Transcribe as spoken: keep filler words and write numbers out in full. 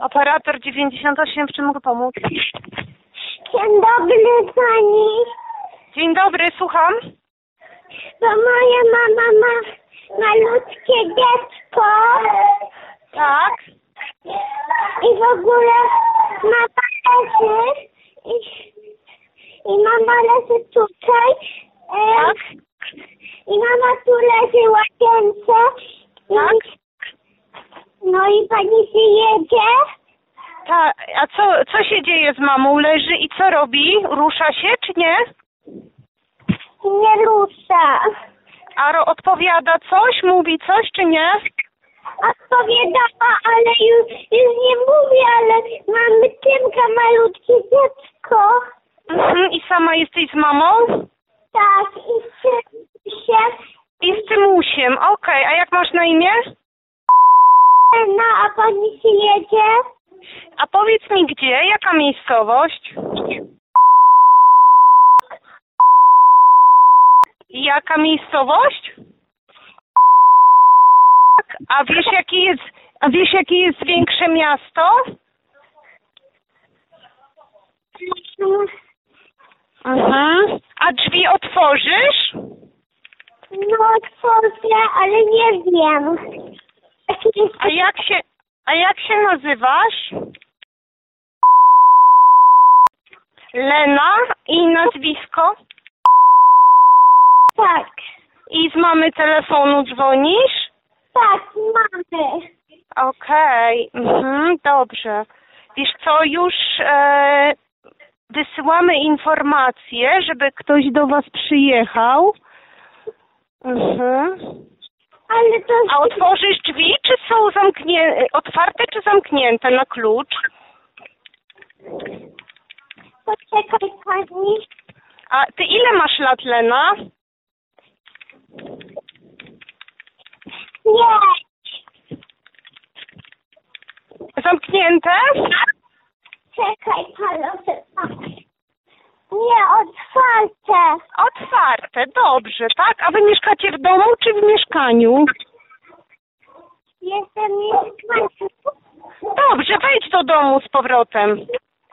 Operator dziewięćdziesiąt osiem, w czym mogę pomóc? Dzień dobry pani. Dzień dobry, słucham. Bo moja mama ma malutkie dziecko. Tak. I w ogóle mama leży. I, i mama leży tutaj. E, Tak. I mama tu leży w łazience. Tak. I, no i pani się jedzie. Tak. A co, co się dzieje z mamą? Leży i co robi? Rusza się, czy nie? Nie rusza. A ro- odpowiada coś? Mówi coś, czy nie? Odpowiadała, ale już, już nie mówi, ale mamy Tymka malutkie dziecko. Mhm. I sama jesteś z mamą? Tak, i się. I z Tymusiem. Okej, a jak masz na imię? No, a pani się jedzie? A powiedz mi gdzie? Jaka miejscowość? Jaka miejscowość? A wiesz jaki jest, a wiesz jakie jest większe miasto? Mhm. A drzwi otworzysz? No, otworzę, ale nie wiem. A jak się, a jak się nazywasz? Lena i nazwisko? Tak, I z mamy telefonu dzwonisz? tak, mamy. Okej, mhm, dobrze. Wiesz co, już e, wysyłamy informację, żeby ktoś do was przyjechał. Mhm. Ale to... A otworzysz drzwi, czy są zamknięte, otwarte, czy zamknięte na klucz? Poczekaj pani. A ty ile masz lat, Lena? Nie. Zamknięte? Czekaj, proszę. Nie, otwarte. Otwarte, dobrze, tak? A wy mieszkacie w domu, czy w mieszkaniu? Jestem mieszkańcem. Dobrze, wejdź do domu z powrotem.